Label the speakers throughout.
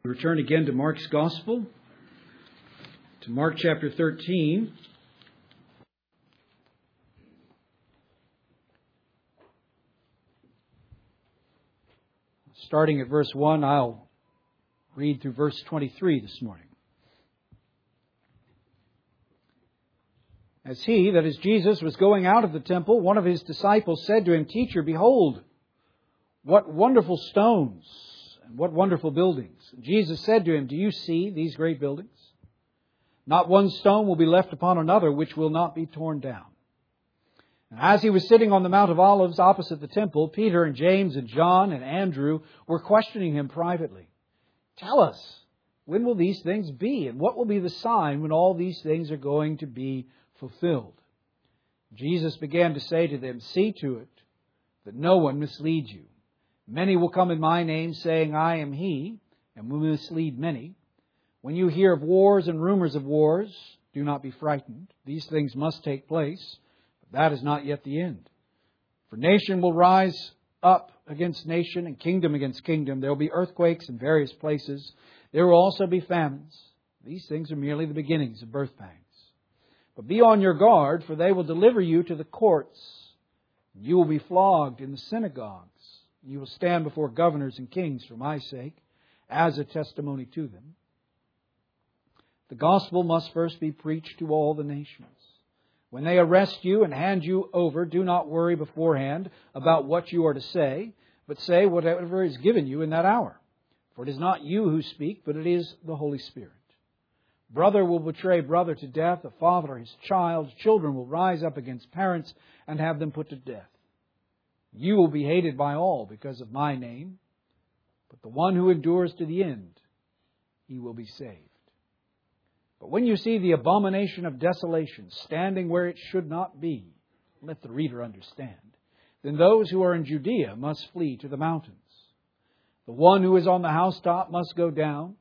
Speaker 1: We return again to Mark's Gospel, to Mark chapter 13. Starting at verse 1, I'll read through verse 23 this morning. As he, that is Jesus, was going out of the temple, one of his disciples said to him, "Teacher, behold, what wonderful stones and what wonderful buildings." Jesus said to him, "Do you see these great buildings? Not one stone will be left upon another which will not be torn down." And as he was sitting on the Mount of Olives opposite the temple, Peter and James and John and Andrew were questioning him privately. "Tell us, when will these things be? And what will be the sign when all these things are going to be fulfilled?" Jesus began to say to them, "See to it that no one misleads you. Many will come in my name, saying, 'I am he,' and will mislead many. When you hear of wars and rumors of wars, do not be frightened. These things must take place, but that is not yet the end. For nation will rise up against nation and kingdom against kingdom. There will be earthquakes in various places. There will also be famines. These things are merely the beginnings of birth pangs. But be on your guard, for they will deliver you to the courts. You will be flogged in the synagogues. You will stand before governors and kings for my sake, as a testimony to them. The gospel must first be preached to all the nations. When they arrest you and hand you over, do not worry beforehand about what you are to say, but say whatever is given you in that hour. For it is not you who speak, but it is the Holy Spirit. Brother will betray brother to death, a father his child. Children will rise up against parents and have them put to death. You will be hated by all because of my name, but the one who endures to the end, he will be saved. But when you see the abomination of desolation standing where it should not be, let the reader understand, then those who are in Judea must flee to the mountains. The one who is on the housetop must not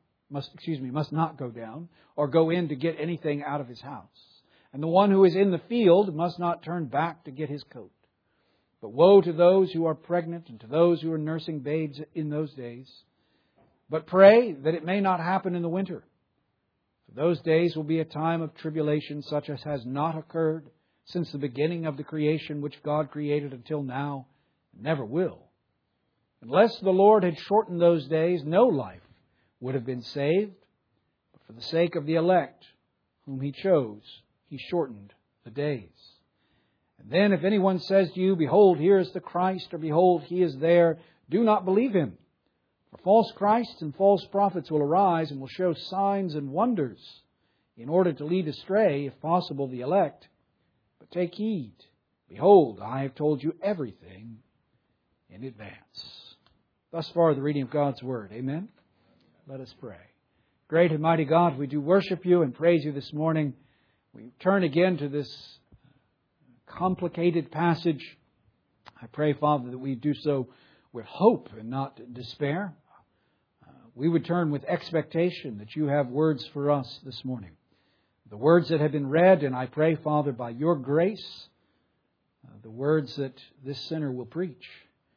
Speaker 1: go down or go in to get anything out of his house. And the one who is in the field must not turn back to get his coat. But woe to those who are pregnant and to those who are nursing babes in those days. But pray that it may not happen in the winter. For those days will be a time of tribulation such as has not occurred since the beginning of the creation which God created until now, and never will. Unless the Lord had shortened those days, no life would have been saved. But for the sake of the elect, whom He chose, He shortened the days. And then if anyone says to you, 'Behold, here is the Christ,' or 'Behold, He is there,' do not believe him. For false Christs and false prophets will arise and will show signs and wonders in order to lead astray, if possible, the elect. But take heed. Behold, I have told you everything in advance." Thus far, the reading of God's Word. Amen? Let us pray. Great and mighty God, we do worship You and praise You this morning. We turn again to this complicated passage. I pray, Father, that we do so with hope and not despair. We would turn with expectation that You have words for us this morning. The words that have been read, and I pray, Father, by Your grace, the words that this sinner will preach.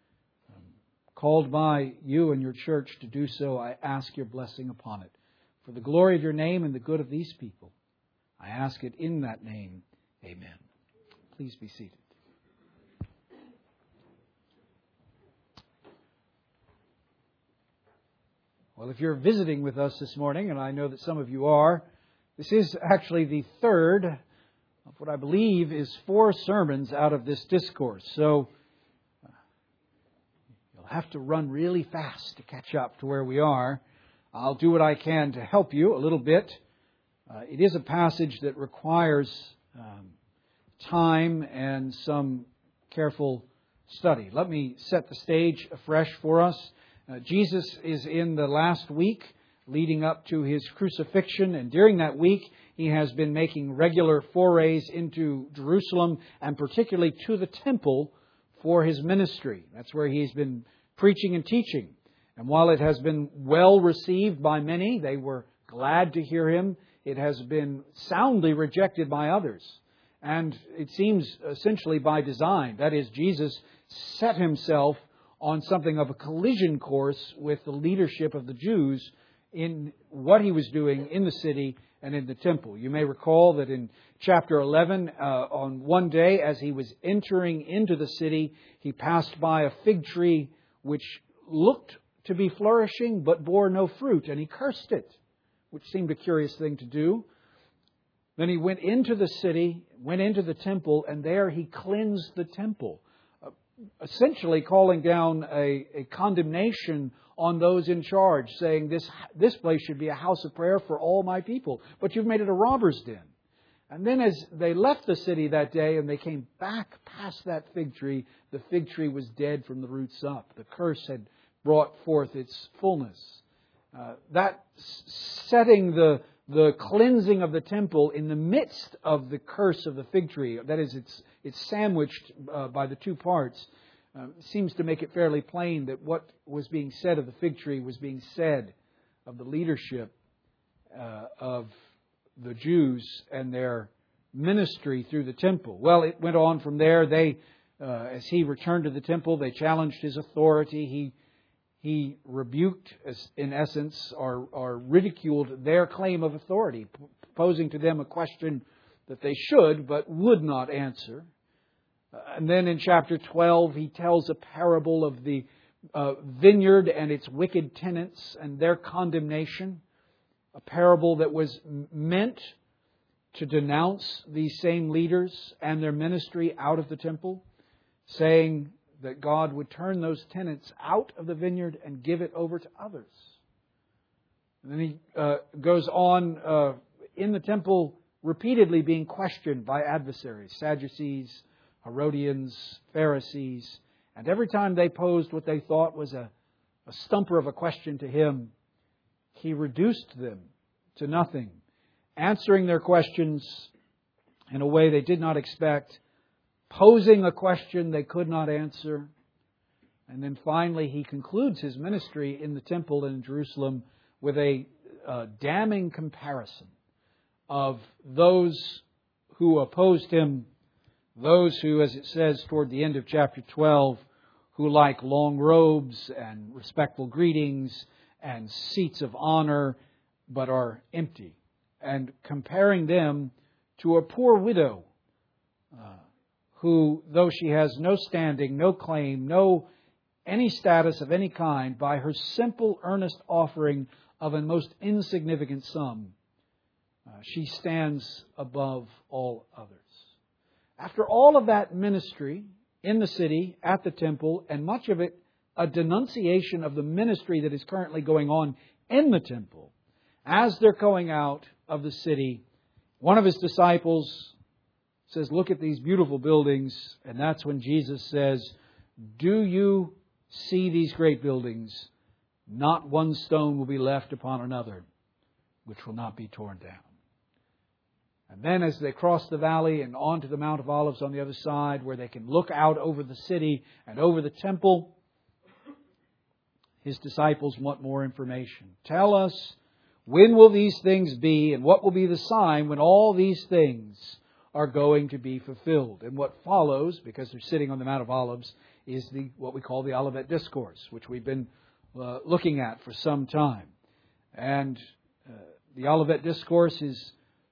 Speaker 1: Called by You and Your church to do so, I ask Your blessing upon it. For the glory of Your name and the good of these people, I ask it in that name. Amen. Please be seated. Well, if you're visiting with us this morning, and I know that some of you are, this is actually the third of what I believe is 4 sermons out of this discourse. So you'll have to run really fast to catch up to where we are. I'll do what I can to help you a little bit. It is a passage that requires time and some careful study. Let me set the stage afresh for us. Jesus is in the last week leading up to His crucifixion, and during that week He has been making regular forays into Jerusalem and particularly to the temple for His ministry. That's where He's been preaching and teaching. And while it has been well received by many, they were glad to hear Him, it has been soundly rejected by others. And it seems essentially by design. That is, Jesus set Himself on something of a collision course with the leadership of the Jews in what He was doing in the city and in the temple. You may recall that in chapter 11, on one day as He was entering into the city, He passed by a fig tree which looked to be flourishing but bore no fruit, and He cursed it, which seemed a curious thing to do. Then He went into the city, went into the temple, and there He cleansed the temple, essentially calling down a condemnation on those in charge, saying, this place should be a house of prayer for all my people, but you've made it a robber's den. And then as they left the city that day and they came back past that fig tree, the fig tree was dead from the roots up. The curse had brought forth its fullness. That setting the cleansing of the temple in the midst of the curse of the fig tree, that is, it's sandwiched by the two parts, seems to make it fairly plain that what was being said of the fig tree was being said of the leadership of the Jews and their ministry through the temple. Well, it went on from there. As He returned to the temple, they challenged His authority. He rebuked, in essence, or ridiculed their claim of authority, posing to them a question that they should but would not answer. And then in chapter 12, He tells a parable of the vineyard and its wicked tenants and their condemnation. A parable that was meant to denounce these same leaders and their ministry out of the temple, saying that God would turn those tenants out of the vineyard and give it over to others. And then He goes on in the temple repeatedly being questioned by adversaries, Sadducees, Herodians, Pharisees, and every time they posed what they thought was a stumper of a question to Him, He reduced them to nothing, answering their questions in a way they did not expect, posing a question they could not answer. And then finally He concludes His ministry in the temple in Jerusalem with a damning comparison of those who opposed Him, those who, as it says toward the end of chapter 12, who like long robes and respectful greetings and seats of honor, but are empty. And comparing them to a poor widow who, though she has no standing, no claim, any status of any kind, by her simple, earnest offering of a most insignificant sum, she stands above all others. After all of that ministry in the city, at the temple, and much of it a denunciation of the ministry that is currently going on in the temple, as they're going out of the city, one of His disciples says, "Look at these beautiful buildings." And that's when Jesus says, "Do you see these great buildings? Not one stone will be left upon another, which will not be torn down." And then as they cross the valley and onto the Mount of Olives on the other side, where they can look out over the city and over the temple, His disciples want more information. Tell us, when will these things be, and what will be the sign when all these things are going to be fulfilled? And what follows, because they're sitting on the Mount of Olives, is what we call the Olivet Discourse, which we've been looking at for some time. And the Olivet Discourse is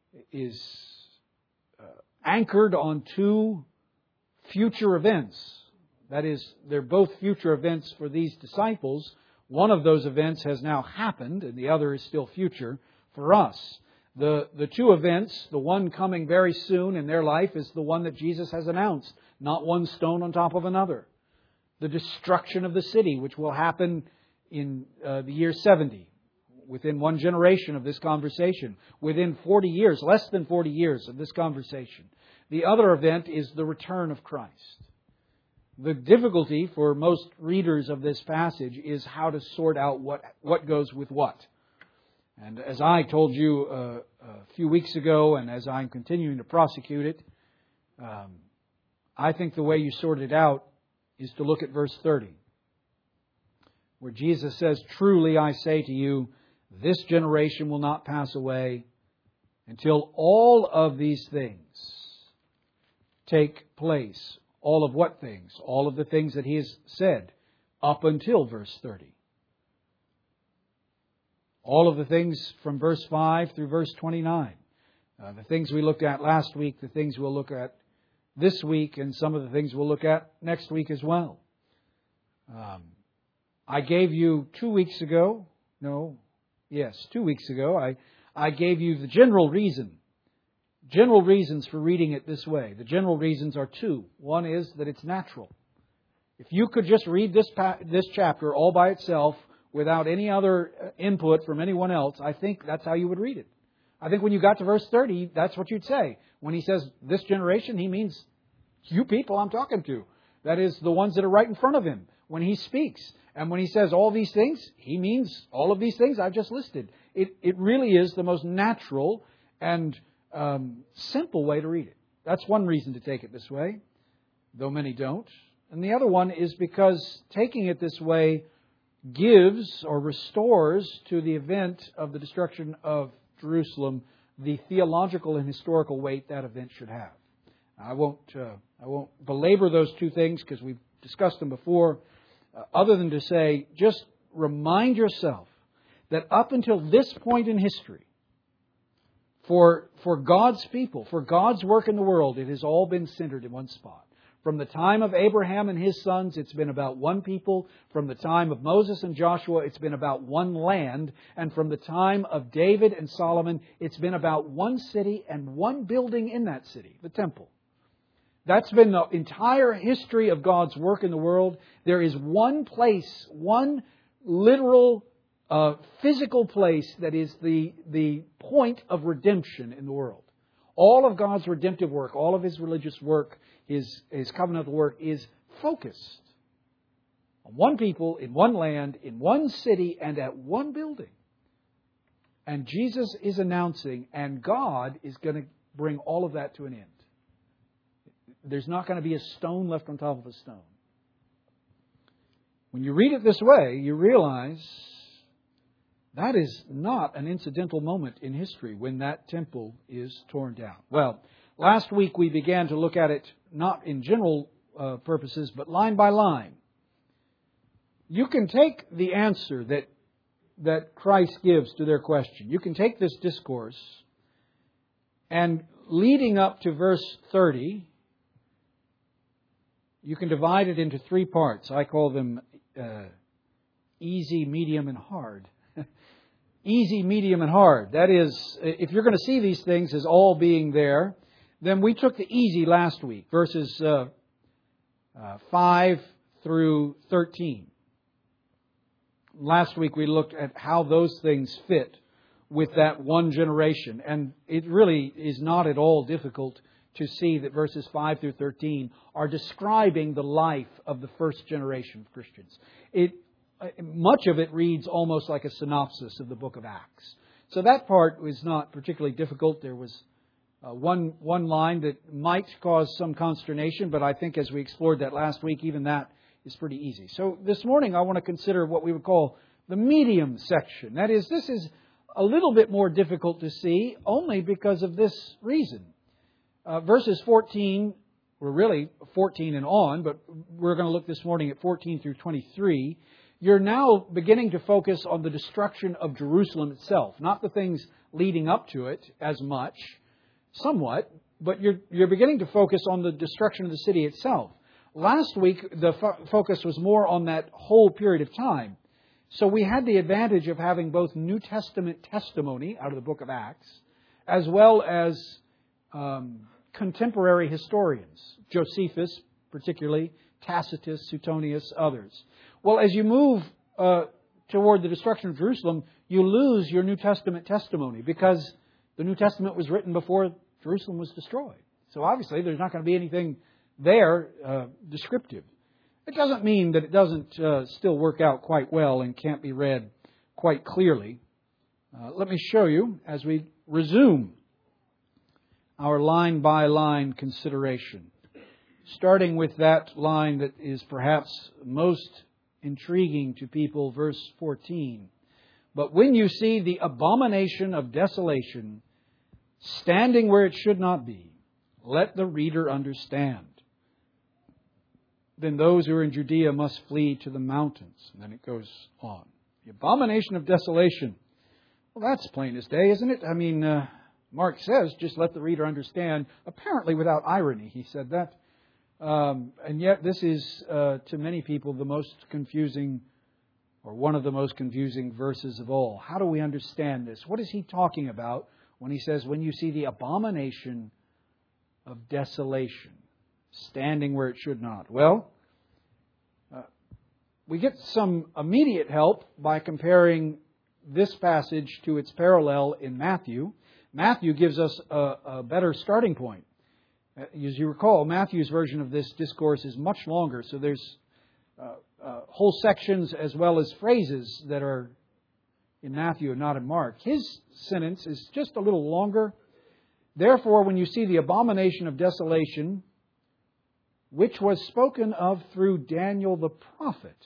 Speaker 1: anchored on two future events. That is, they're both future events for these disciples. One of those events has now happened, and the other is still future for us. The two events, the one coming very soon in their life, is the one that Jesus has announced. Not one stone on top of another. The destruction of the city, which will happen in the year 70. Within one generation of this conversation, within 40 years, less than 40 years of this conversation. The other event is the return of Christ. The difficulty for most readers of this passage is how to sort out what goes with what. And as I told you a few weeks ago, and as I'm continuing to prosecute it, I think the way you sort it out is to look at verse 30, where Jesus says, "Truly I say to you, this generation will not pass away until all of these things take place." All of what things? All of the things that He has said up until verse 30. All of the things from verse 5 through verse 29. The things we looked at last week, the things we'll look at this week, and some of the things we'll look at next week as well. I gave you 2 weeks ago, 2 weeks ago, I gave you the general reasons for reading it this way. The general reasons are two. One is that it's natural. If you could just read this chapter all by itself without any other input from anyone else, I think that's how you would read it. I think when you got to verse 30, that's what you'd say. When he says this generation, he means you people I'm talking to. That is the ones that are right in front of him when he speaks. And when he says all these things, he means all of these things I've just listed. It really is the most natural and simple way to read it. That's one reason to take it this way, though many don't. And the other one is because taking it this way gives or restores to the event of the destruction of Jerusalem the theological and historical weight that event should have. I won't belabor those two things because we've discussed them before, other than to say, just remind yourself that up until this point in history, for God's people, for God's work in the world, it has all been centered in one spot. From the time of Abraham and his sons, it's been about one people. From the time of Moses and Joshua, it's been about one land. And from the time of David and Solomon, it's been about one city and one building in that city, the temple. That's been the entire history of God's work in the world. There is one place, one literal, physical place that is the point of redemption in the world. All of God's redemptive work, all of His religious work, His covenantal work is focused on one people, in one land, in one city, and at one building. And Jesus is announcing, and God is going to bring all of that to an end. There's not going to be a stone left on top of a stone. When you read it this way, you realize that is not an incidental moment in history when that temple is torn down. Well, last week we began to look at it not in general purposes, but line by line. You can take the answer that Christ gives to their question. You can take this discourse and leading up to verse 30, you can divide it into three parts. I call them easy, medium, and hard. Easy, medium, and hard. That is, if you're going to see these things as all being there, then we took the easy last week, verses 5 through 13. Last week we looked at how those things fit with that one generation. And it really is not at all difficult to see that verses 5 through 13 are describing the life of the first generation of Christians. Much of it reads almost like a synopsis of the book of Acts. So that part was not particularly difficult. There was one line that might cause some consternation, but I think as we explored that last week, even that is pretty easy. So this morning I want to consider what we would call the medium section. That is, this is a little bit more difficult to see only because of this reason. Verses 14, we're really 14 and on, but we're going to look this morning at 14 through 23. You're now beginning to focus on the destruction of Jerusalem itself, not the things leading up to it as much, somewhat, but you're beginning to focus on the destruction of the city itself. Last week, the focus was more on that whole period of time. So we had the advantage of having both New Testament testimony out of the book of Acts, as well as contemporary historians, Josephus particularly, Tacitus, Suetonius, others. Well, as you move toward the destruction of Jerusalem, you lose your New Testament testimony because the New Testament was written before Jerusalem was destroyed. So obviously there's not going to be anything there descriptive. It doesn't mean that it doesn't still work out quite well and can't be read quite clearly. Let me show you as we resume our line-by-line consideration, starting with that line that is perhaps most intriguing to people, verse 14. But when you see the abomination of desolation standing where it should not be, let the reader understand. Then those who are in Judea must flee to the mountains. And then it goes on. The abomination of desolation. Well, that's plain as day, isn't it? I mean, Mark says, just let the reader understand, apparently without irony, he said that. And yet this is, to many people, the most confusing, or one of the most confusing verses of all. How do we understand this? What is he talking about when he says, when you see the abomination of desolation standing where it should not? Well, we get some immediate help by comparing this passage to its parallel in Matthew. Matthew gives us a better starting point. As you recall, Matthew's version of this discourse is much longer, so there's whole sections as well as phrases that are in Matthew and not in Mark. His sentence is just a little longer. Therefore, when you see the abomination of desolation, which was spoken of through Daniel the prophet,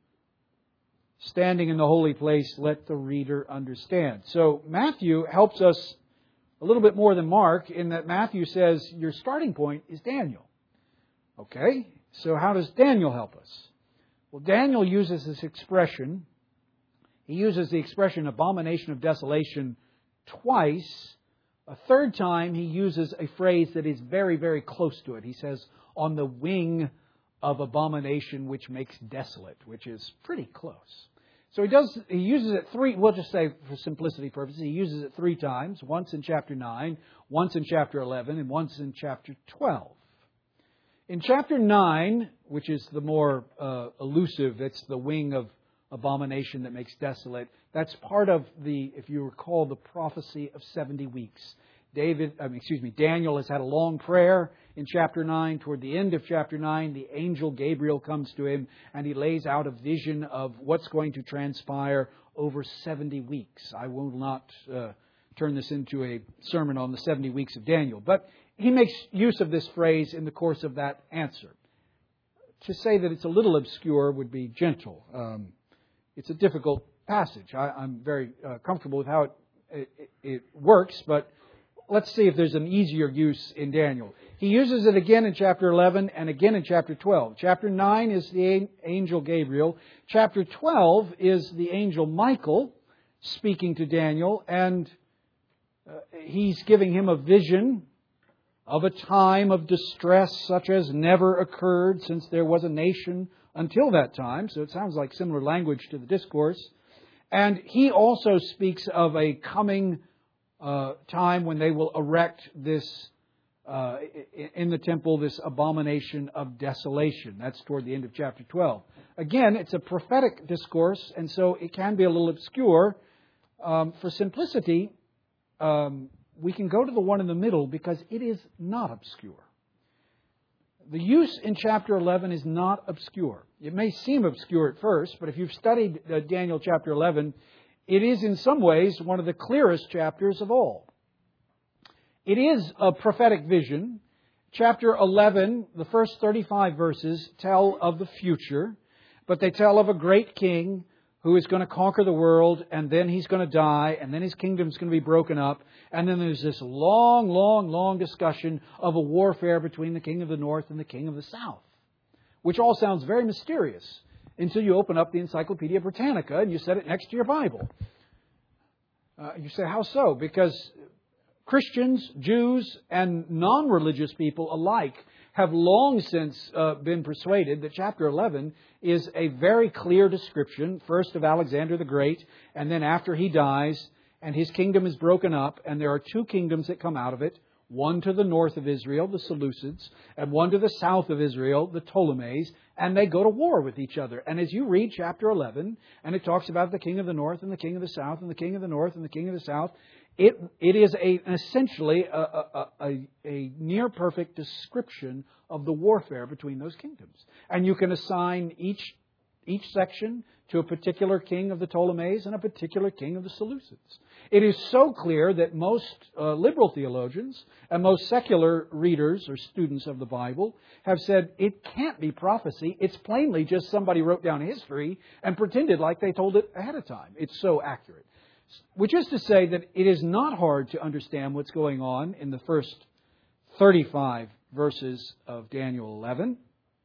Speaker 1: standing in the holy place, let the reader understand. So Matthew helps us a little bit more than Mark in that Matthew says your starting point is Daniel. Okay, so how does Daniel help us? Well, Daniel uses this expression. He uses the expression abomination of desolation twice. A third time he uses a phrase that is very, very close to it. He says, on the wing of abomination which makes desolate, which is pretty close. So he uses it we'll just say for simplicity purposes, he uses it 3 times, once in chapter 9, once in chapter 11, and once in chapter 12. In chapter 9, which is the more elusive, it's the wing of abomination that makes desolate. That's part of if you recall, the prophecy of 70 weeks. Daniel has had a long prayer in chapter 9. Toward the end of chapter 9, the angel Gabriel comes to him and he lays out a vision of what's going to transpire over 70 weeks. I will not turn this into a sermon on the 70 weeks of Daniel, but he makes use of this phrase in the course of that answer. To say that it's a little obscure would be gentle. It's a difficult passage. I'm very comfortable with how it works, but let's see if there's an easier use in Daniel. He uses it again in chapter 11 and again in chapter 12. Chapter 9 is the angel Gabriel. Chapter 12 is the angel Michael speaking to Daniel, and he's giving him a vision of a time of distress such as never occurred since there was a nation until that time. So it sounds like similar language to the discourse. And he also speaks of a coming time when they will erect this, in the temple, this abomination of desolation. That's toward the end of chapter 12. Again, it's a prophetic discourse, and so it can be a little obscure. For simplicity, we can go to the one in the middle because it is not obscure. The use in chapter 11 is not obscure. It may seem obscure at first, but if you've studied Daniel chapter 11, it is in some ways one of the clearest chapters of all. It is a prophetic vision. Chapter 11, the first 35 verses tell of the future, but they tell of a great king who is going to conquer the world, and then he's going to die, and then his kingdom's going to be broken up, and then there's this long, long, long discussion of a warfare between the king of the north and the king of the south, which all sounds very mysterious until you open up the Encyclopedia Britannica and you set it next to your Bible. You say, how so? Because Christians, Jews, and non-religious people alike have long since been persuaded that chapter 11 is a very clear description, first of Alexander the Great, and then after he dies, and his kingdom is broken up, and there are 2 kingdoms that come out of it, one to the north of Israel, the Seleucids, and one to the south of Israel, the Ptolemies, and they go to war with each other. And as you read chapter 11, and it talks about the king of the north and the king of the south, and the king of the north and the king of the south, it is essentially a near perfect description of the warfare between those kingdoms. And you can assign each section to a particular king of the Ptolemies and a particular king of the Seleucids. It is so clear that most liberal theologians and most secular readers or students of the Bible have said it can't be prophecy. It's plainly just somebody wrote down history and pretended like they told it ahead of time. It's so accurate. Which is to say that it is not hard to understand what's going on in the first 35 verses of Daniel 11.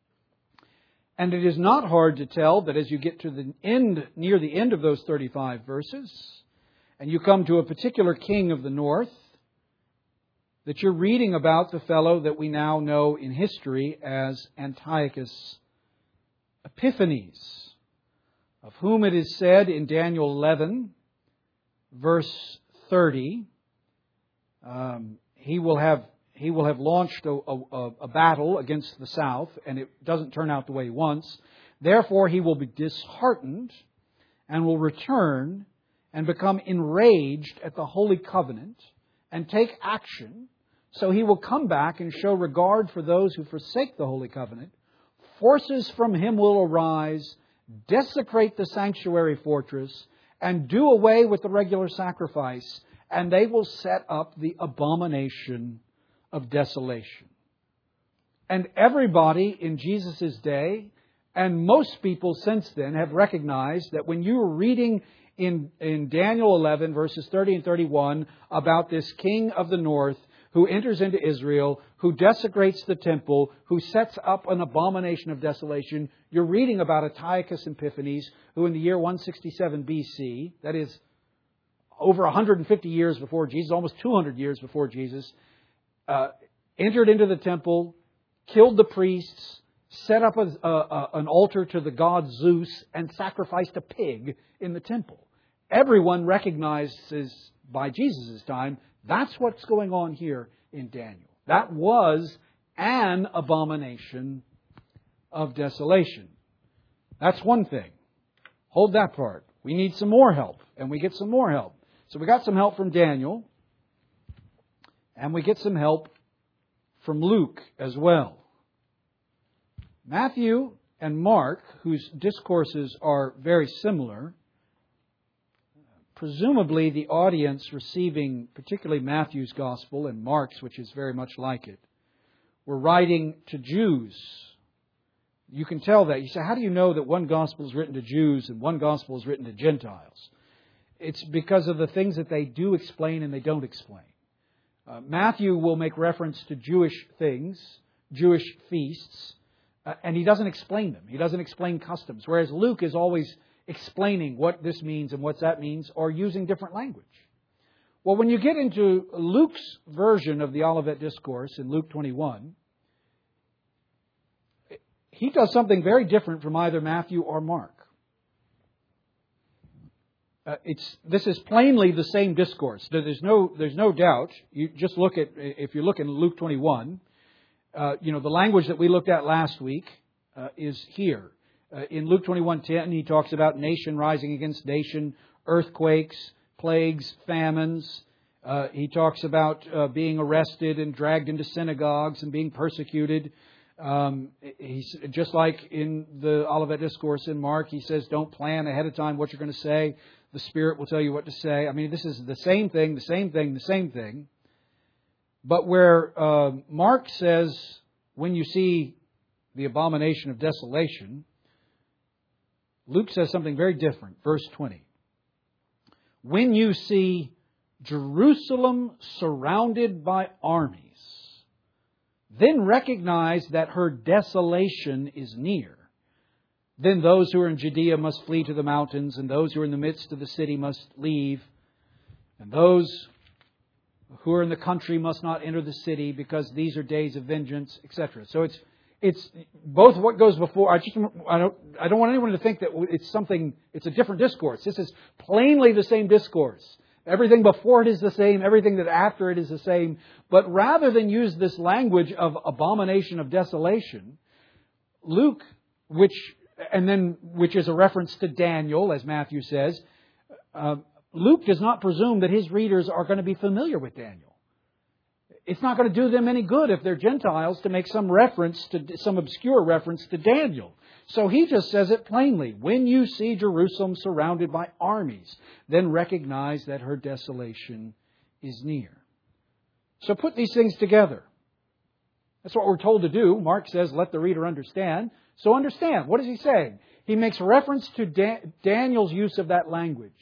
Speaker 1: And it is not hard to tell that as you get to the end, near the end of those 35 verses, and you come to a particular king of the north, that you're reading about the fellow that we now know in history as Antiochus Epiphanes, of whom it is said in Daniel 11, verse 30, he will have launched a battle against the south, and it doesn't turn out the way he wants. Therefore, he will be disheartened and will return and become enraged at the Holy Covenant and take action. So he will come back and show regard for those who forsake the Holy Covenant. Forces from him will arise, desecrate the sanctuary fortress, and do away with the regular sacrifice, and they will set up the abomination of desolation. And everybody in Jesus' day, and most people since then, have recognized that when you are reading in Daniel 11, verses 30 and 31, about this king of the north who enters into Israel, who desecrates the temple, who sets up an abomination of desolation, you're reading about Antiochus Epiphanes, who in the year 167 BC, that is over 150 years before Jesus, almost 200 years before Jesus, entered into the temple, killed the priests, set up an altar to the god Zeus, and sacrificed a pig in the temple. Everyone recognizes by Jesus' time that's what's going on here in Daniel. That was an abomination of desolation. That's one thing. Hold that part. We need some more help, and we get some more help. So we got some help from Daniel, and we get some help from Luke as well. Matthew and Mark, whose discourses are very similar, presumably the audience receiving particularly Matthew's Gospel and Mark's, which is very much like it, were writing to Jews. You can tell that. You say, how do you know that one Gospel is written to Jews and one Gospel is written to Gentiles? It's because of the things that they do explain and they don't explain. Matthew will make reference to Jewish things, Jewish feasts, and he doesn't explain them. He doesn't explain customs. Whereas Luke is always explaining what this means and what that means, or using different language. Well, when you get into Luke's version of the Olivet Discourse in Luke 21, he does something very different from either Matthew or Mark. This is plainly the same discourse. There's no doubt. You just look at, if you look in Luke 21, the language that we looked at last week is here. In Luke 21:10, he talks about nation rising against nation, earthquakes, plagues, famines. He talks about being arrested and dragged into synagogues and being persecuted. He's just like in the Olivet Discourse in Mark, he says, don't plan ahead of time what you're going to say. The Spirit will tell you what to say. I mean, this is the same thing, the same thing, the same thing. But where Mark says, when you see the abomination of desolation, Luke says something very different. Verse 20. When you see Jerusalem surrounded by armies, then recognize that her desolation is near. Then those who are in Judea must flee to the mountains, and those who are in the midst of the city must leave. And those who are in the country must not enter the city, because these are days of vengeance, etc. So it's both what goes before. I don't want anyone to think that it's a different discourse. This is plainly the same discourse. Everything before it is the same. Everything that after it is the same. But rather than use this language of abomination of desolation, Luke, which is a reference to Daniel, as Matthew says, Luke does not presume that his readers are going to be familiar with Daniel. It's not going to do them any good if they're Gentiles to make some obscure reference to Daniel. So he just says it plainly. When you see Jerusalem surrounded by armies, then recognize that her desolation is near. So put these things together. That's what we're told to do. Mark says, let the reader understand. So understand. What is he saying? He makes reference to Daniel's use of that language.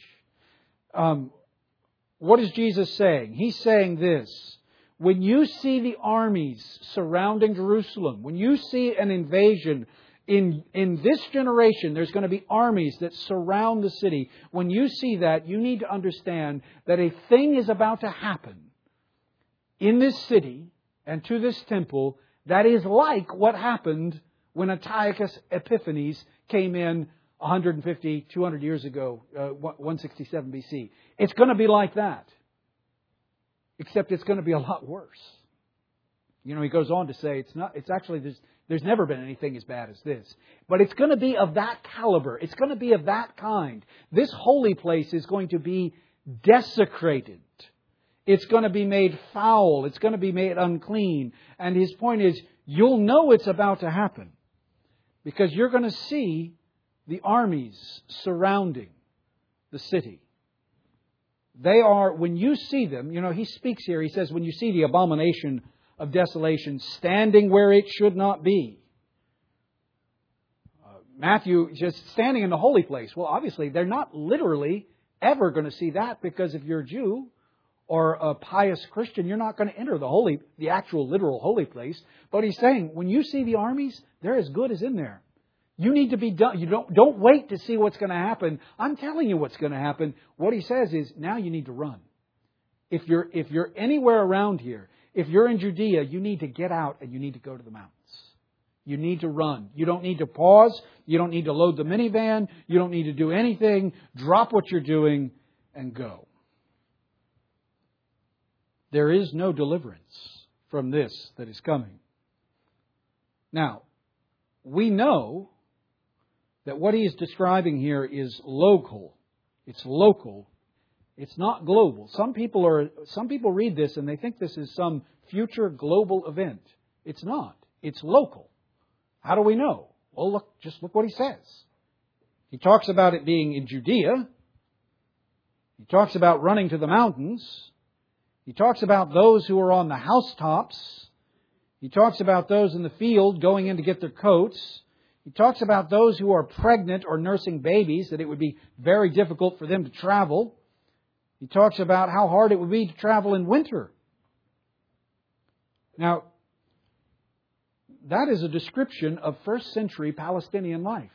Speaker 1: What is Jesus saying? He's saying this. When you see the armies surrounding Jerusalem, when you see an invasion In this generation, there's going to be armies that surround the city. When you see that, you need to understand that a thing is about to happen in this city and to this temple that is like what happened when Antiochus Epiphanes came in 150, 200 years ago, 167 BC. It's going to be like that. Except it's going to be a lot worse. You know, he goes on to say there's never been anything as bad as this. But it's going to be of that caliber. It's going to be of that kind. This holy place is going to be desecrated. It's going to be made foul. It's going to be made unclean. And his point is, you'll know it's about to happen. Because you're going to see the armies surrounding the city. They are, when you see them, you know, he speaks here, he says, when you see the abomination of desolation standing where it should not be. Matthew just standing in the holy place. Well, obviously, they're not literally ever going to see that, because if you're a Jew or a pious Christian, you're not going to enter the actual literal holy place. But he's saying, when you see the armies, they're as good as in there. You need to be done. You don't wait to see what's going to happen. I'm telling you what's going to happen. What he says is, now you need to run. If you're anywhere around here, if you're in Judea, you need to get out and you need to go to the mountains. You need to run. You don't need to pause. You don't need to load the minivan. You don't need to do anything. Drop what you're doing and go. There is no deliverance from this that is coming. Now, we know that what he is describing here is local. It's local. It's not global. Some people read this and they think this is some future global event. It's not. It's local. How do we know? Well, just look what he says. He talks about it being in Judea. He talks about running to the mountains. He talks about those who are on the housetops. He talks about those in the field going in to get their coats. He talks about those who are pregnant or nursing babies, that it would be very difficult for them to travel. He talks about how hard it would be to travel in winter. Now, that is a description of first century Palestinian life.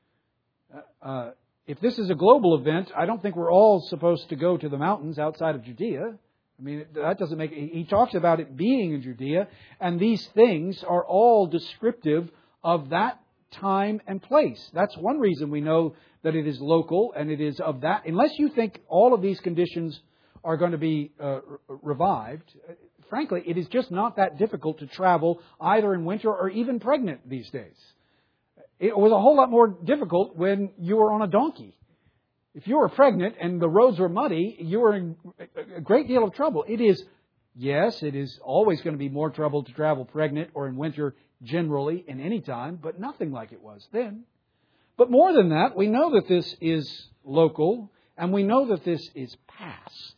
Speaker 1: If this is a global event, I don't think we're all supposed to go to the mountains outside of Judea. I mean, that doesn't make... He talks about it being in Judea, and these things are all descriptive of that time and place. That's one reason we know that it is local, and it is of that. Unless you think all of these conditions are going to be revived, frankly, it is just not that difficult to travel either in winter or even pregnant these days. It was a whole lot more difficult when you were on a donkey. If you were pregnant and the roads were muddy, you were in a great deal of trouble. It is always going to be more trouble to travel pregnant or in winter generally in any time, but nothing like it was then. But more than that, we know that this is local, and we know that this is past.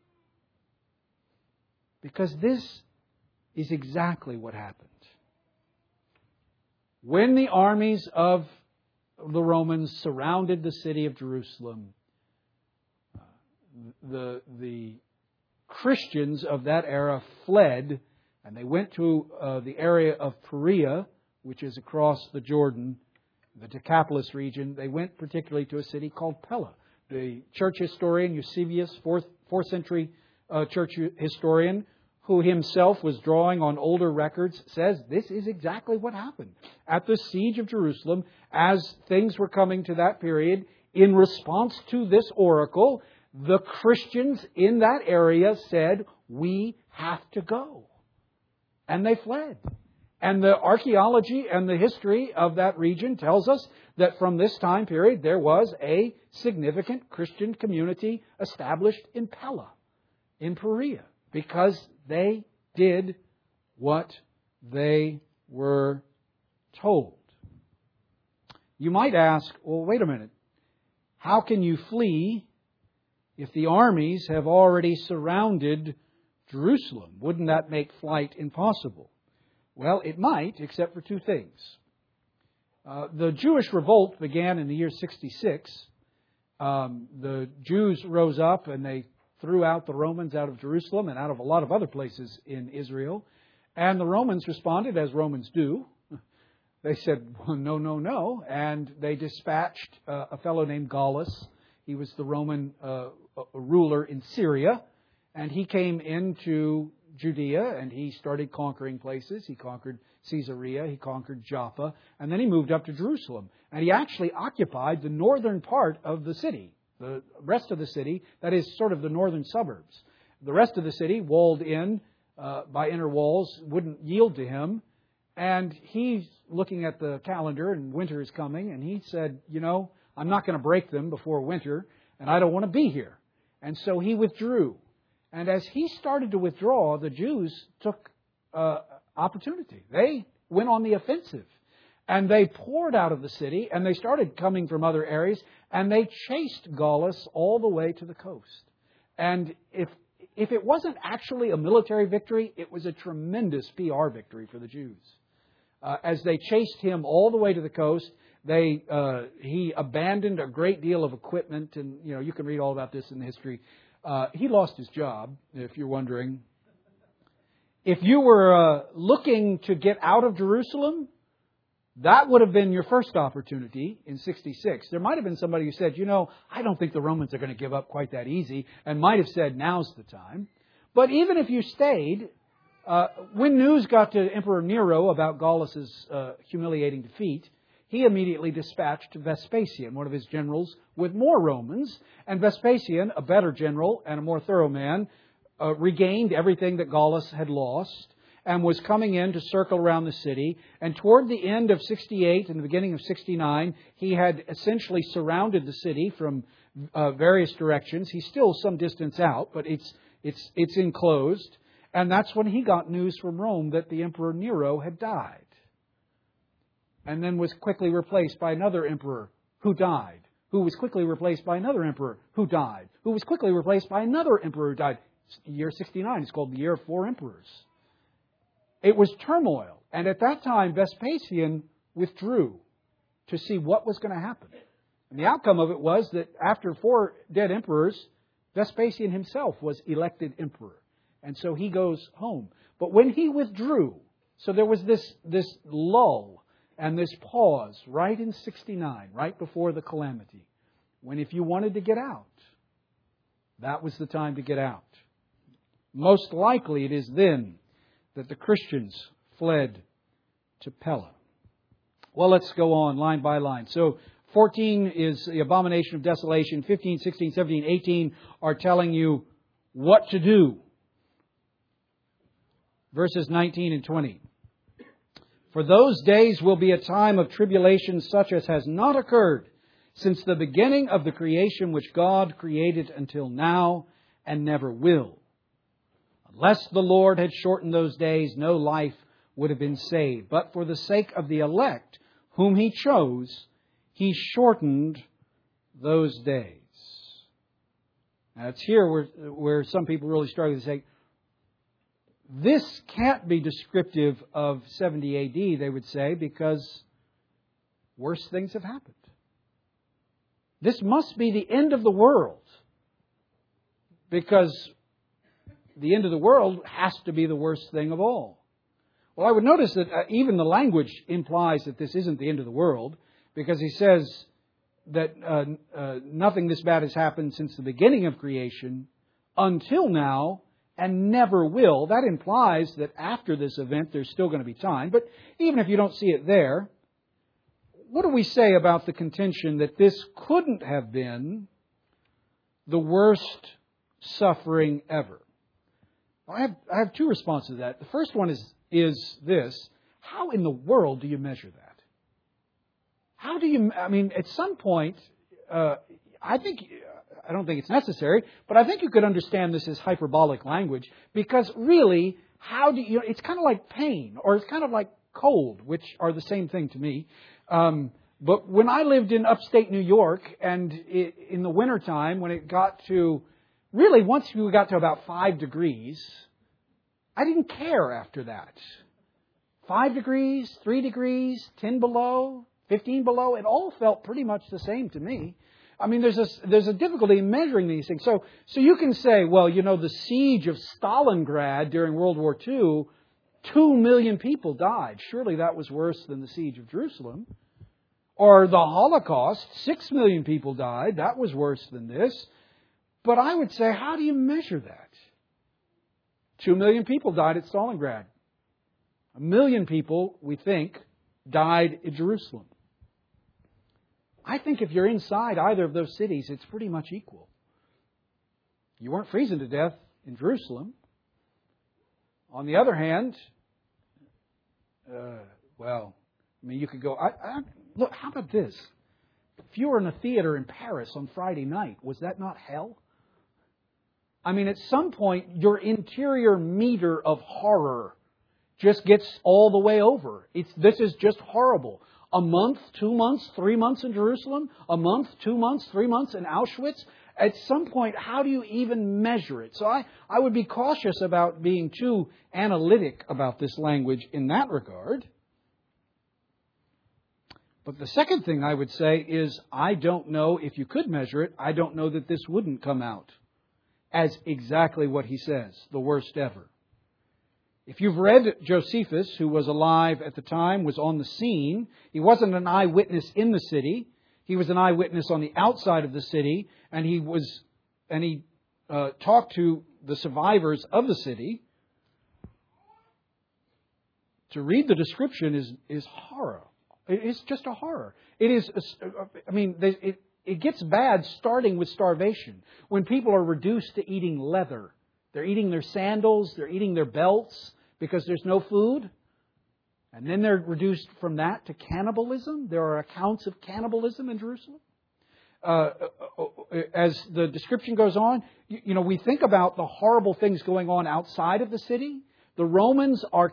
Speaker 1: Because this is exactly what happened. When the armies of the Romans surrounded the city of Jerusalem, the Christians of that era fled, and they went to the area of Perea, which is across the Jordan, the Decapolis region. They went particularly to a city called Pella. The church historian Eusebius, 4th century church historian, who himself was drawing on older records, says this is exactly what happened. At the siege of Jerusalem, as things were coming to that period, in response to this oracle, the Christians in that area said, we have to go. And they fled. And the archaeology and the history of that region tells us that from this time period, there was a significant Christian community established in Pella, in Perea, because they did what they were told. You might ask, well, wait a minute. How can you flee if the armies have already surrounded Jerusalem? Wouldn't that make flight impossible? Well, it might, except for two things. The Jewish revolt began in the year 66. The Jews rose up and they threw out the Romans out of Jerusalem and out of a lot of other places in Israel. And the Romans responded, as Romans do. They said, well, no, no, no. And they dispatched a fellow named Gallus. He was the Roman ruler in Syria. And he came into Judea and he started conquering places. He conquered Caesarea, he conquered Joppa, and then he moved up to Jerusalem. And he actually occupied the northern part of the city. The rest of the city, that is sort of the northern suburbs. The rest of the city, walled in by inner walls, wouldn't yield to him. And he's looking at the calendar and winter is coming. And he said, I'm not going to break them before winter and I don't want to be here. And so he withdrew. And as he started to withdraw, the Jews took opportunity. They went on the offensive. And they poured out of the city and they started coming from other areas and they chased Gallus all the way to the coast. And if it wasn't actually a military victory, it was a tremendous PR victory for the Jews. As they chased him all the way to the coast, he abandoned a great deal of equipment, and you can read all about this in the history. He lost his job, if you're wondering. If you were looking to get out of Jerusalem, that would have been your first opportunity in 66. There might have been somebody who said, I don't think the Romans are going to give up quite that easy, and might have said, now's the time. But even if you stayed, when news got to Emperor Nero about Gallus's humiliating defeat, he immediately dispatched Vespasian, one of his generals, with more Romans. And Vespasian, a better general and a more thorough man, regained everything that Gallus had lost and was coming in to circle around the city. And toward the end of 68 and the beginning of 69, he had essentially surrounded the city from various directions. He's still some distance out, but it's enclosed. And that's when he got news from Rome that the Emperor Nero had died. And then was quickly replaced by another emperor who died, who was quickly replaced by another emperor who died, who was quickly replaced by another emperor who died. Year 69 is called the Year of Four Emperors. It was turmoil. And at that time, Vespasian withdrew to see what was going to happen. And the outcome of it was that after 4 dead emperors, Vespasian himself was elected emperor. And so he goes home. But when he withdrew, so there was this lull and this pause right in 69, right before the calamity, when if you wanted to get out, that was the time to get out. Most likely it is then that the Christians fled to Pella. Well, let's go on line by line. So 14 is the abomination of desolation. 15, 16, 17, 18 are telling you what to do. Verses 19 and 20. For those days will be a time of tribulation such as has not occurred since the beginning of the creation which God created until now and never will. Unless the Lord had shortened those days, no life would have been saved. But for the sake of the elect whom He chose, He shortened those days. Now it's here where some people really struggle to say, this can't be descriptive of 70 AD, they would say, because worse things have happened. This must be the end of the world, because the end of the world has to be the worst thing of all. Well, I would notice that even the language implies that this isn't the end of the world, because he says that nothing this bad has happened since the beginning of creation until now, and never will. That implies that after this event there's still going to be time. But even if you don't see it there, what do we say about the contention that this couldn't have been the worst suffering ever? Well, I have 2 responses to that. The first one is this. How in the world do you measure that? How do you, at some point, I don't think it's necessary, but I think you could understand this as hyperbolic language, because really, it's kind of like pain, or it's kind of like cold, which are the same thing to me. But when I lived in upstate New York, and in the wintertime, when it got to, really once we got to about 5 degrees, I didn't care after that. 5 degrees, 3 degrees, 10 below, 15 below, it all felt pretty much the same to me. There's a difficulty in measuring these things. So you can say, well, the siege of Stalingrad during World War II 2 million people died. Surely that was worse than the siege of Jerusalem. Or the Holocaust, 6 million people died. That was worse than this. But I would say, how do you measure that? 2 million people died at Stalingrad. 1 million people, we think, died in Jerusalem. I think if you're inside either of those cities, it's pretty much equal. You weren't freezing to death in Jerusalem. On the other hand, you could go... Look, how about this? If you were in a theater in Paris on Friday night, was that not hell? I mean, at some point, your interior meter of horror just gets all the way over. This is just horrible. A month, 2 months, 3 months in Jerusalem. A month, 2 months, 3 months in Auschwitz. At some point, how do you even measure it? So I would be cautious about being too analytic about this language in that regard. But the second thing I would say is, I don't know if you could measure it. I don't know that this wouldn't come out as exactly what he says, the worst ever. If you've read Josephus, who was alive at the time, was on the scene, he wasn't an eyewitness in the city. He was an eyewitness on the outside of the city, and he talked to the survivors of the city. To read the description is horror. It's just a horror. It is. It gets bad starting with starvation. When people are reduced to eating leather, they're eating their sandals, they're eating their belts because there's no food. And then they're reduced from that to cannibalism. There are accounts of cannibalism in Jerusalem. As the description goes on, we think about the horrible things going on outside of the city. The Romans are,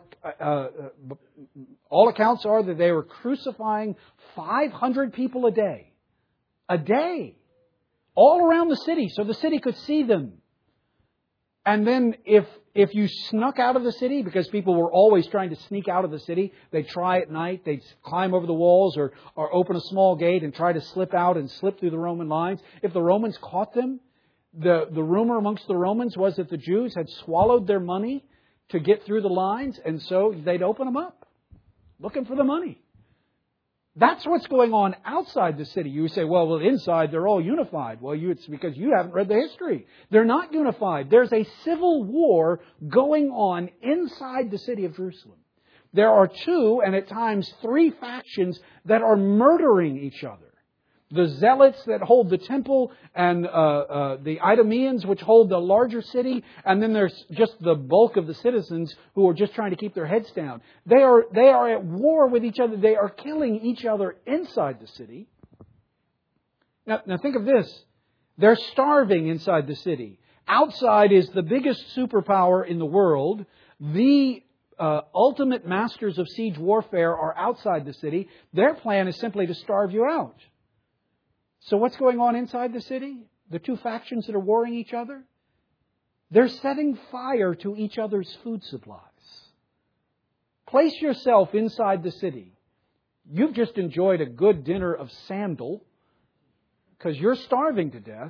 Speaker 1: all accounts are that they were crucifying 500 people a day. A day. All around the city, so the city could see them. And then if you snuck out of the city, because people were always trying to sneak out of the city, they'd try at night, they'd climb over the walls or open a small gate and try to slip out and slip through the Roman lines. If the Romans caught them, the rumor amongst the Romans was that the Jews had swallowed their money to get through the lines, and so they'd open them up, looking for the money. That's what's going on outside the city. You say, well, inside they're all unified. Well, it's because you haven't read the history. They're not unified. There's a civil war going on inside the city of Jerusalem. There are 2 and at times 3 factions that are murdering each other. The Zealots that hold the temple and the Idumeans which hold the larger city. And then there's just the bulk of the citizens who are just trying to keep their heads down. They are at war with each other. They are killing each other inside the city. Now think of this. They're starving inside the city. Outside is the biggest superpower in the world. The ultimate masters of siege warfare are outside the city. Their plan is simply to starve you out. So what's going on inside the city? The 2 factions that are warring each other? They're setting fire to each other's food supplies. Place yourself inside the city. You've just enjoyed a good dinner of sandal because you're starving to death.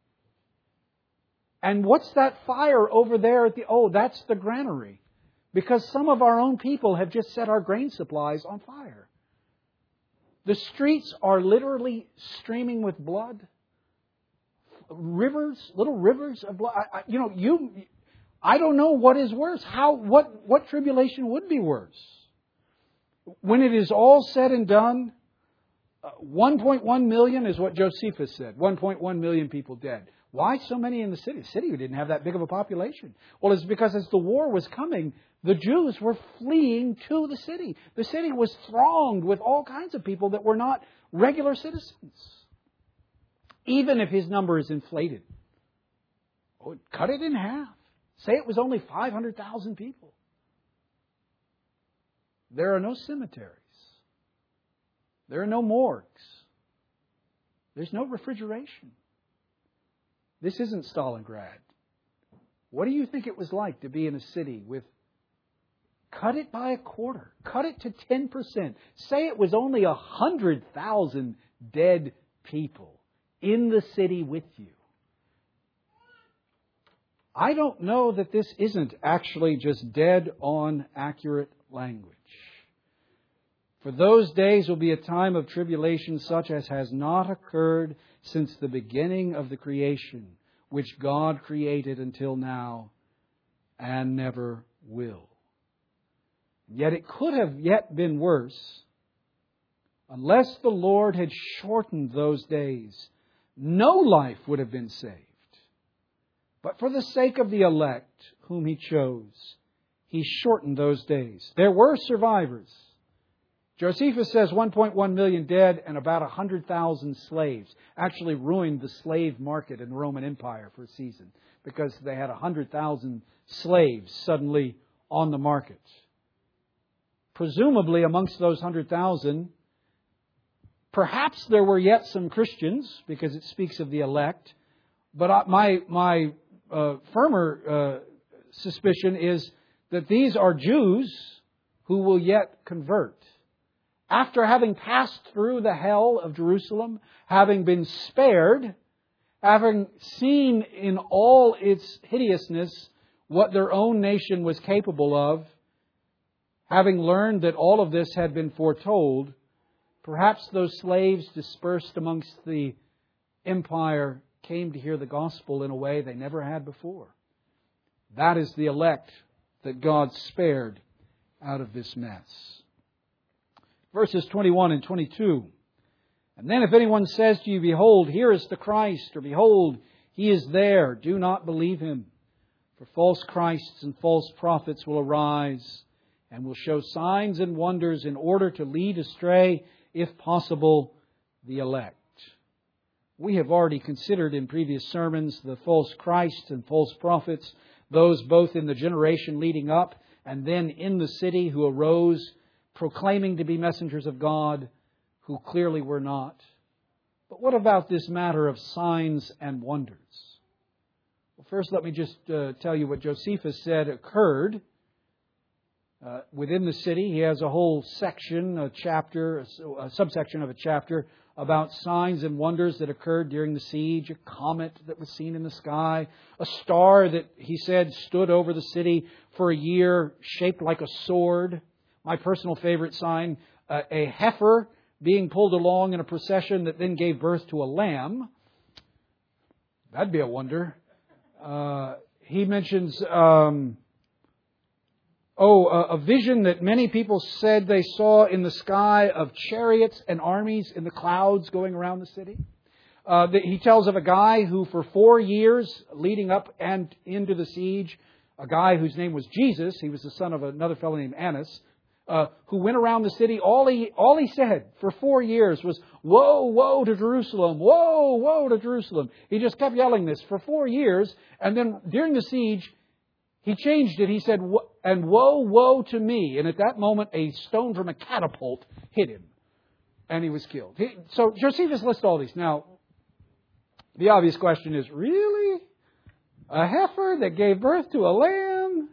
Speaker 1: And what's that fire over there that's the granary. Because some of our own people have just set our grain supplies on fire. The streets are literally streaming with blood. Rivers, little rivers of blood. I don't know what is worse. What tribulation would be worse? When it is all said and done, 1.1 million is what Josephus said. 1.1 million people dead. Why so many in the city? The city didn't have that big of a population. Well, it's because as the war was coming, the Jews were fleeing to the city. The city was thronged with all kinds of people that were not regular citizens. Even if his number is inflated. Cut it in half. Say it was only 500,000 people. There are no cemeteries. There are no morgues. There's no refrigeration. This isn't Stalingrad. What do you think it was like to be in a city with... Cut it by a quarter. Cut it to 10%. Say it was only 100,000 dead people in the city with you. I don't know that this isn't actually just dead-on accurate language. For those days will be a time of tribulation such as has not occurred since the beginning of the creation, which God created until now and never will. Yet it could have yet been worse. Unless the Lord had shortened those days, no life would have been saved. But for the sake of the elect whom He chose, He shortened those days. There were survivors. Josephus says 1.1 million dead and about 100,000 slaves. Actually ruined the slave market in the Roman Empire for a season because they had 100,000 slaves suddenly on the market. Presumably amongst those 100,000, perhaps there were yet some Christians because it speaks of the elect. But my firmer suspicion is that these are Jews who will yet convert. After having passed through the hell of Jerusalem, having been spared, having seen in all its hideousness what their own nation was capable of, having learned that all of this had been foretold, perhaps those slaves dispersed amongst the empire came to hear the gospel in a way they never had before. That is the elect that God spared out of this mess. Verses 21 and 22. And then if anyone says to you, behold, here is the Christ, or behold, He is there, do not believe him. For false Christs and false prophets will arise and will show signs and wonders in order to lead astray, if possible, the elect. We have already considered in previous sermons the false Christs and false prophets, those both in the generation leading up and then in the city who arose proclaiming to be messengers of God, who clearly were not. But what about this matter of signs and wonders? Well, first let me just tell you what Josephus said occurred within the city. He has a whole section, a chapter, a subsection of a chapter about signs and wonders that occurred during the siege, a comet that was seen in the sky, a star that he said stood over the city for a year, shaped like a sword. My personal favorite sign, a heifer being pulled along in a procession that then gave birth to a lamb. That'd be a wonder. He mentions a vision that many people said they saw in the sky of chariots and armies in the clouds going around the city. He tells of a guy who for 4 years leading up and into the siege, a guy whose name was Jesus, he was the son of another fellow named Annas, who went around the city. All he said for 4 years was, woe, woe to Jerusalem, woe, woe to Jerusalem. He just kept yelling this for 4 years. And then during the siege, he changed it. He said, and woe, woe to me. And at that moment, a stone from a catapult hit him. And he was killed. So Josephus lists all these. Now, the obvious question is, really? A heifer that gave birth to a lamb?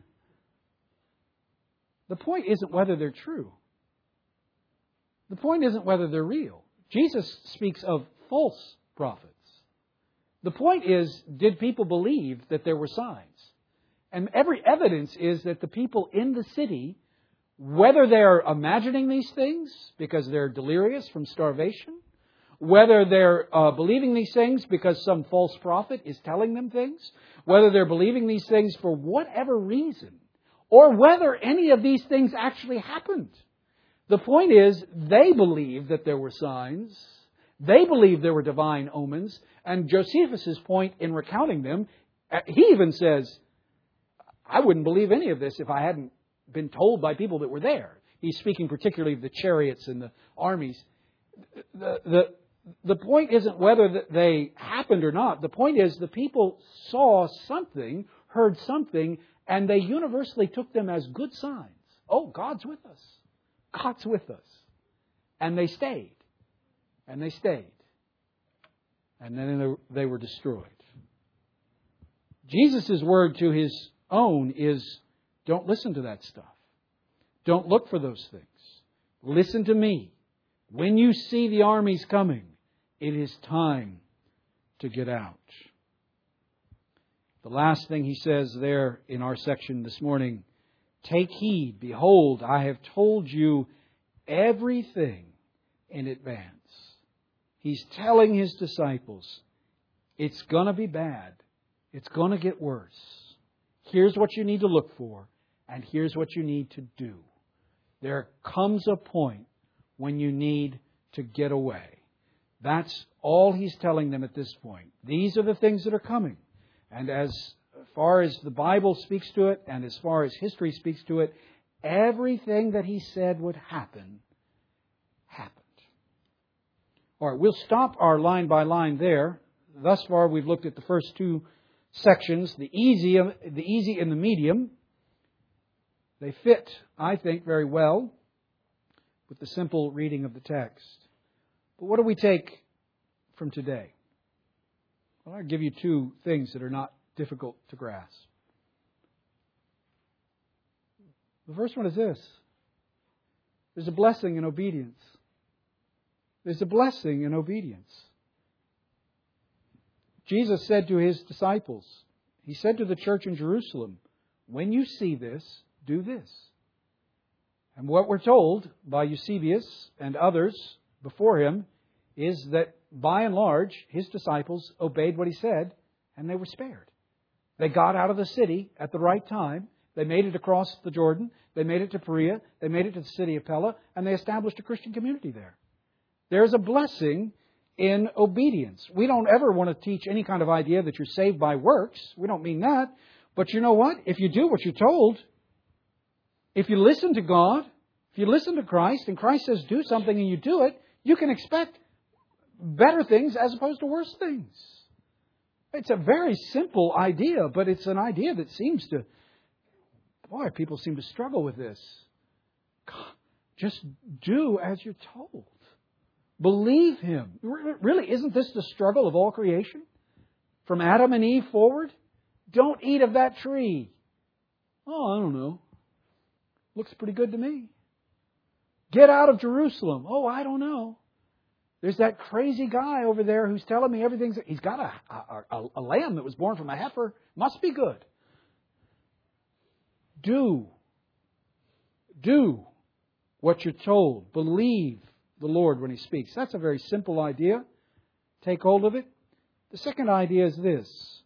Speaker 1: The point isn't whether they're true. The point isn't whether they're real. Jesus speaks of false prophets. The point is, did people believe that there were signs? And every evidence is that the people in the city, whether they're imagining these things because they're delirious from starvation, whether they're believing these things because some false prophet is telling them things, whether they're believing these things for whatever reason, or whether any of these things actually happened. The point is, they believed that there were signs. They believed there were divine omens. And Josephus' point in recounting them, he even says, I wouldn't believe any of this if I hadn't been told by people that were there. He's speaking particularly of the chariots and the armies. The point isn't whether they happened or not. The point is the people saw something, heard something, and they universally took them as good signs. Oh, God's with us. God's with us. And they stayed. And they stayed. And then they were destroyed. Jesus' word to His own is, don't listen to that stuff. Don't look for those things. Listen to me. When you see the armies coming, it is time to get out. The last thing he says there in our section this morning, take heed, behold, I have told you everything in advance. He's telling his disciples, it's going to be bad. It's going to get worse. Here's what you need to look for, and here's what you need to do. There comes a point when you need to get away. That's all he's telling them at this point. These are the things that are coming. And as far as the Bible speaks to it, and as far as history speaks to it, everything that he said would happen, happened. All right, we'll stop our line by line there. Thus far, we've looked at the first two sections, the easy and the medium. They fit, I think, very well with the simple reading of the text. But what do we take from today? Well, I'll give you two things that are not difficult to grasp. The first one is this. There's a blessing in obedience. There's a blessing in obedience. Jesus said to His disciples, He said to the church in Jerusalem, when you see this, do this. And what we're told by Eusebius and others before him is that by and large, His disciples obeyed what He said and they were spared. They got out of the city at the right time. They made it across the Jordan. They made it to Perea. They made it to the city of Pella. And they established a Christian community there. There's a blessing in obedience. We don't ever want to teach any kind of idea that you're saved by works. We don't mean that. But you know what? If you do what you're told, if you listen to God, if you listen to Christ, and Christ says do something and you do it, you can expect better things as opposed to worse things. It's a very simple idea, but it's an idea that seems to... Boy, people seem to struggle with this. God, just do as you're told. Believe Him. Really, isn't this the struggle of all creation? From Adam and Eve forward? Don't eat of that tree. Oh, I don't know. Looks pretty good to me. Get out of Jerusalem. Oh, I don't know. There's that crazy guy over there who's telling me everything's... He's got a lamb that was born from a heifer. Must be good. Do what you're told. Believe the Lord when He speaks. That's a very simple idea. Take hold of it. The second idea is this.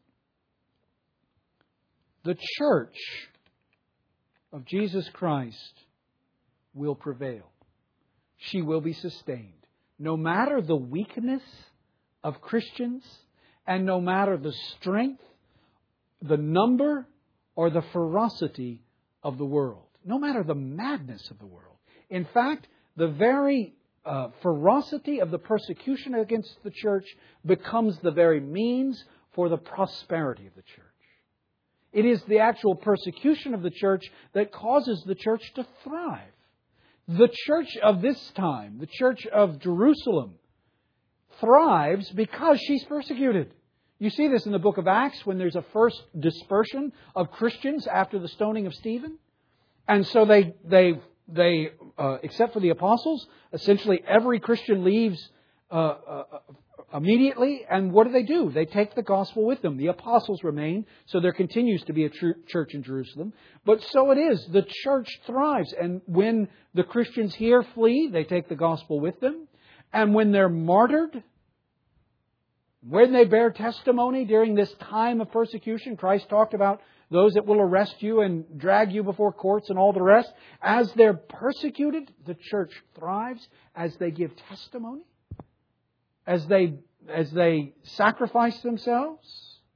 Speaker 1: The church of Jesus Christ will prevail. She will be sustained. No matter the weakness of Christians, and no matter the strength, the number, or the ferocity of the world. No matter the madness of the world. In fact, the very ferocity of the persecution against the church becomes the very means for the prosperity of the church. It is the actual persecution of the church that causes the church to thrive. The church of this time, the church of Jerusalem, thrives because she's persecuted. You see this in the book of Acts when there's a first dispersion of Christians after the stoning of Stephen. And so they except for the apostles, essentially every Christian leaves immediately. And what do? They take the gospel with them. The apostles remain, so there continues to be a church in Jerusalem. But so it is. The church thrives. And when the Christians here flee, they take the gospel with them. And when they're martyred, when they bear testimony during this time of persecution, Christ talked about those that will arrest you and drag you before courts and all the rest. As they're persecuted, the church thrives as they give testimony, as they sacrifice themselves.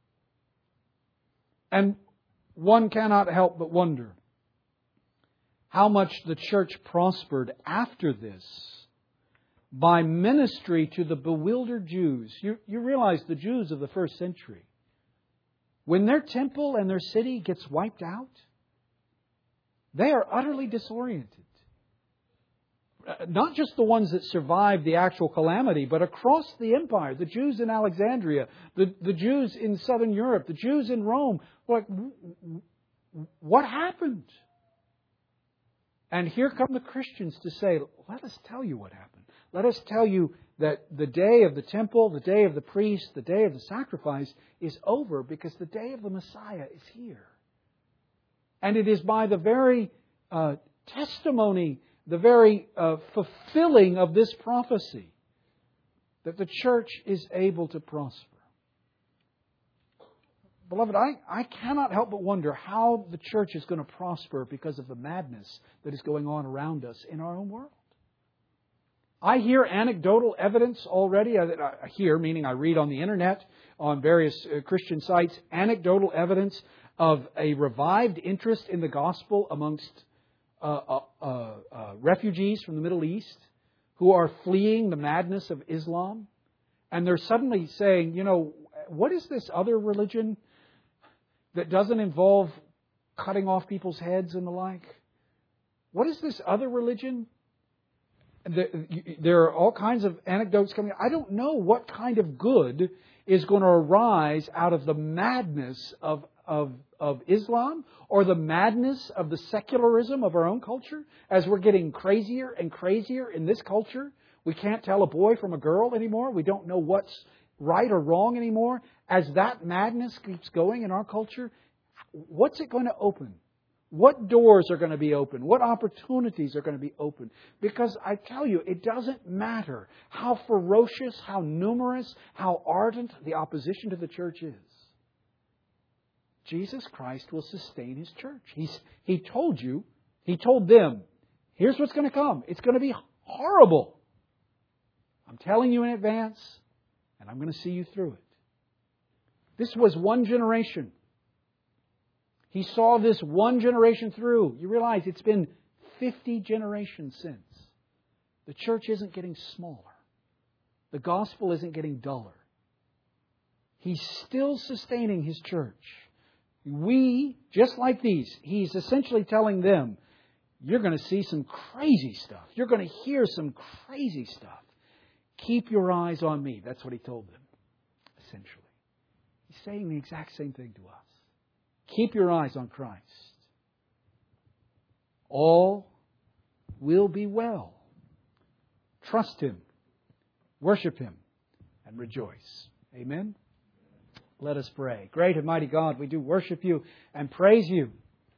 Speaker 1: And one cannot help but wonder how much the church prospered after this by ministry to the bewildered Jews. You realize the Jews of the first century, when their temple and their city gets wiped out, they are utterly disoriented. Not just the ones that survived the actual calamity, but across the empire, the Jews in Alexandria, the Jews in southern Europe, the Jews in Rome. Like, what happened? And here come the Christians to say, let us tell you what happened. let us tell you that the day of the temple, the day of the priest, the day of the sacrifice is over because the day of the Messiah is here. And it is by the very testimony, the very fulfilling of this prophecy that the church is able to prosper. Beloved, I cannot help but wonder how the church is going to prosper because of the madness that is going on around us in our own world. I hear anecdotal evidence already. I hear, meaning I read on the internet, on various Christian sites, anecdotal evidence of a revived interest in the gospel amongst refugees from the Middle East who are fleeing the madness of Islam. And they're suddenly saying, what is this other religion that doesn't involve cutting off people's heads and the like? What is this other religion? There are all kinds of anecdotes coming. I don't know what kind of good is going to arise out of the madness of Islam or the madness of the secularism of our own culture as we're getting crazier and crazier in this culture. We can't tell a boy from a girl anymore. We don't know what's right or wrong anymore. As that madness keeps going in our culture, what's it going to open? What doors are going to be open? What opportunities are going to be open? Because I tell you, it doesn't matter how ferocious, how numerous, how ardent the opposition to the church is. Jesus Christ will sustain His church. He told them, here's what's going to come. It's going to be horrible. I'm telling you in advance, and I'm going to see you through it. This was one generation. He saw this one generation through. You realize it's been 50 generations since. The church isn't getting smaller. The gospel isn't getting duller. He's still sustaining His church. We, just like these, He's essentially telling them, you're going to see some crazy stuff. You're going to hear some crazy stuff. Keep your eyes on me. That's what He told them, essentially. He's saying the exact same thing to us. Keep your eyes on Christ. All will be well. Trust Him, worship Him, and rejoice. Amen? Let us pray. Great and mighty God, we do worship You and praise You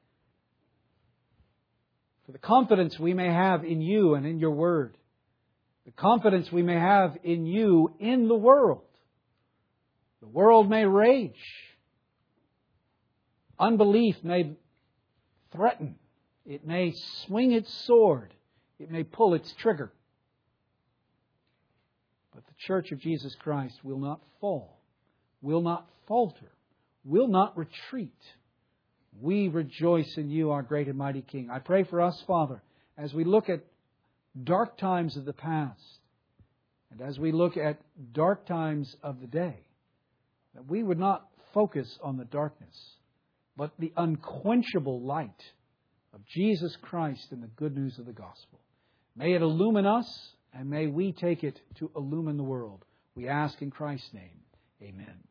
Speaker 1: for the confidence we may have in You and in Your Word. The confidence we may have in You in the world. The world may rage. Unbelief may threaten. It may swing its sword. It may pull its trigger. But the Church of Jesus Christ will not fall, will not falter, will not retreat. We rejoice in You, our great and mighty King. I pray for us, Father, as we look at dark times of the past and as we look at dark times of the day, that we would not focus on the darkness, but the unquenchable light of Jesus Christ and the good news of the gospel. May it illumine us, and may we take it to illumine the world. We ask in Christ's name. Amen.